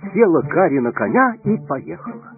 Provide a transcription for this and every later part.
села Кари на коня и поехала.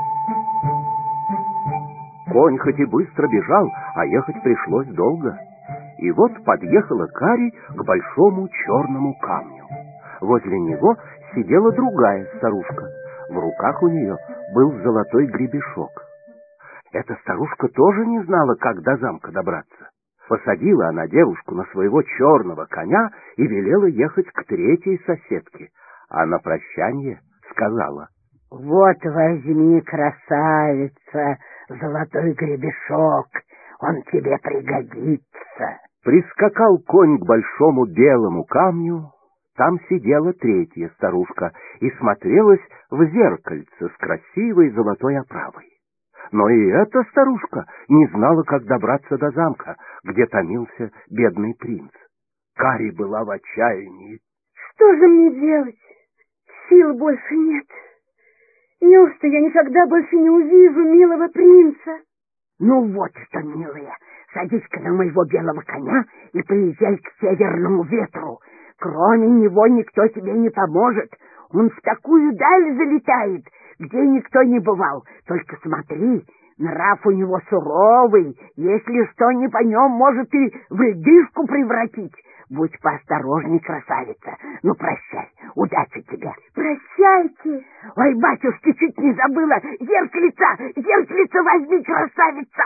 Конь хоть и быстро бежал, а ехать пришлось долго. И вот подъехала Кари к большому черному камню. Возле него сидела другая старушка. В руках у нее был золотой гребешок. Эта старушка тоже не знала, как до замка добраться. Посадила она девушку на своего черного коня и велела ехать к третьей соседке, а на прощание сказала: «Вот возьми, красавица, золотой гребешок, он тебе пригодится». Прискакал конь к большому белому камню. Там сидела третья старушка и смотрелась в зеркальце с красивой золотой оправой. Но и эта старушка не знала, как добраться до замка, где томился бедный принц. Кари была в отчаянии. «Что же мне делать? Сил больше нет. Неужто я никогда больше не увижу милого принца?» «Ну вот что, милая, садись-ка на моего белого коня и поезжай к северному ветру. Кроме него никто тебе не поможет. Он в такую даль залетает, где никто не бывал. Только смотри, нрав у него суровый, если что не по нем, может и в льдышку превратить. Будь поосторожней, красавица. Ну, прощай, удачи тебе». «Прощайте». «Ой, батюшки, чуть не забыла. Зеркальце возьми, красавица».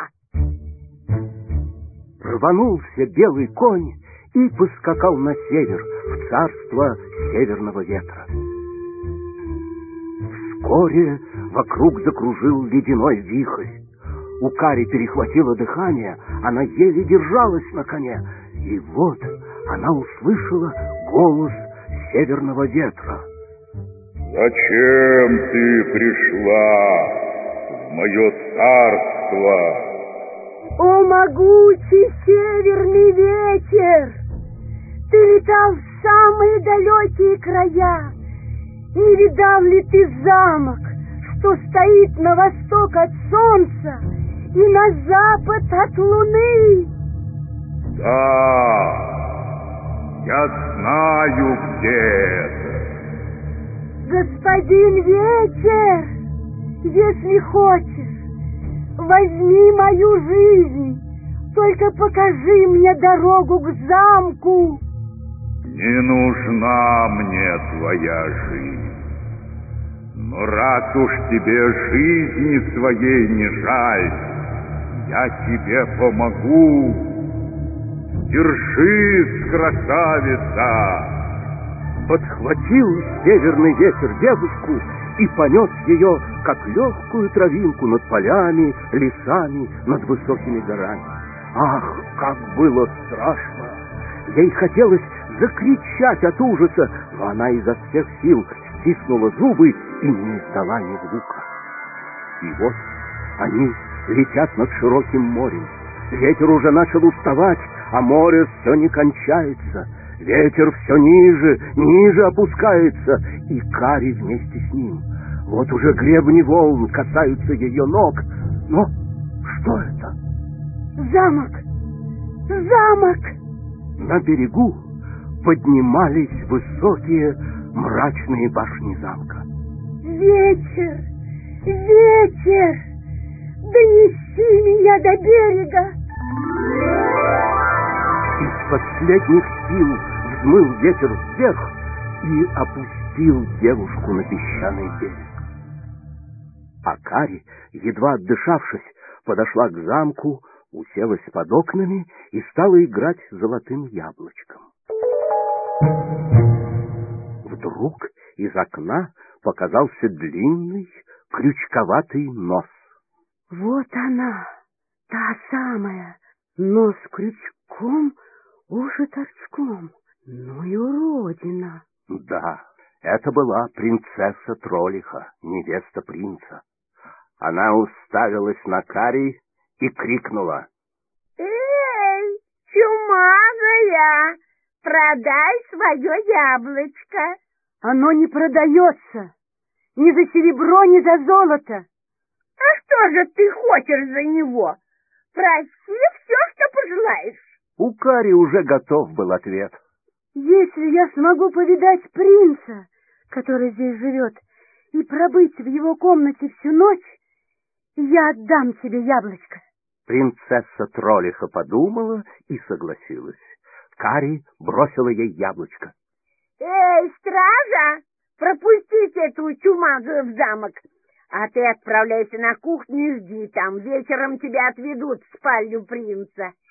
Рванулся белый конь и поскакал на север, в царство северного ветра. Вскоре вокруг закружил ледяной вихрь. У Кари перехватило дыхание, она еле держалась на коне. И вот она услышала голос северного ветра. «Зачем ты пришла в мое царство?» «О, могучий северный ветер! Ты летал в самые далекие края. Не видал ли ты замок, что стоит на восток от солнца и на запад от луны?» «Да, я знаю, где это». «Господин ветер, если хочешь, возьми мою жизнь, только покажи мне дорогу к замку». «Не нужна мне твоя жизнь, но раз уж тебе жизни своей не жаль, я тебе помогу. Держись, красавица!» Подхватил северный ветер девушку и понес ее, как легкую травинку, над полями, лесами, над высокими горами. Ах, как было страшно! Ей хотелось закричать от ужаса, но она изо всех сил стиснула зубы и не издала ни звука. И вот они летят над широким морем. Ветер уже начал уставать, а море все не кончается. Ветер все ниже, ниже опускается, и Кари вместе с ним. Вот уже гребни волн касаются ее ног. Но что это? «Замок! Замок!» На берегу поднимались высокие мрачные башни замка. «Ветер! Ветер! Донеси меня до берега!» Из последних сил взмыл ветер вверх и опустил девушку на песчаный берег. А Кари, едва отдышавшись, подошла к замку, уселась под окнами и стала играть золотым яблочком. Вдруг из окна показался длинный, крючковатый нос. «Вот она, та самая, нос крючком, уши торчком. Ну и уродина!» Да, это была принцесса Троллиха, невеста принца. Она уставилась на Кари и крикнула: «Эй, чумазая, продай свое яблочко!» «Оно не продается, ни за серебро, ни за золото!» «А что же ты хочешь за него? Проси все, что пожелаешь!» У Кари уже готов был ответ. «Если я смогу повидать принца, который здесь живет, и пробыть в его комнате всю ночь, я отдам тебе яблочко. Принцесса Троллиха подумала и согласилась. Кари бросила ей яблочко. Эй, стража, пропустите эту чумазую в замок, а ты отправляйся на кухню и жди там. Вечером тебя отведут в спальню принца.